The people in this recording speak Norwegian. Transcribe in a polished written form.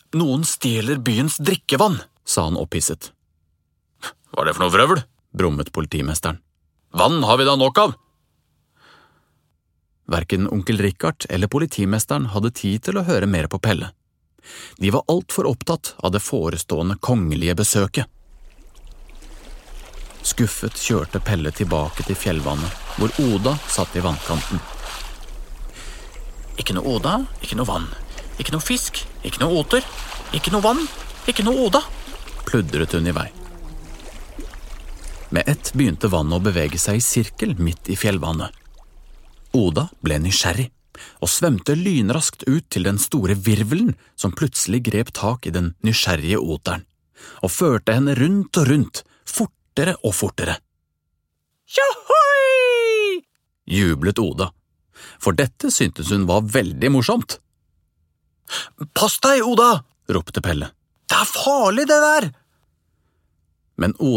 Noen stjeler byens drikkevann, sa han opphisset. Hva er det for noe vrøvl? Brummet politimesteren. Vann har vi da nok av! Hverken onkel Richard eller politimesteren hadde tid til å høre mer på Pelle. De var alt for opptatt av det forestående kongelige besøket. Skuffet kjørte Pelle tilbake til fjellvannet, hvor Oda satt i vannkanten. Ikke noe Oda, ikke noe vann. Ikke noe fisk, ikke noe oter. Ikke noe vann, ikke noe Oda, pludret hun i vei. Med ett begynte vannet å bevege seg i sirkel midt i fjellvannet. Oda ble nysgjerrig og svømte lynraskt ut til den store virvelen som plutselig grep tak i den nysgjerrige oteren, og førte henne rundt og rundt, fortere og fortere. Tjohoi! Jublet Oda, for dette syntes hun var veldig morsomt. Pass deg, Oda! Ropte Pelle. Det er farlig, det der! Men Oda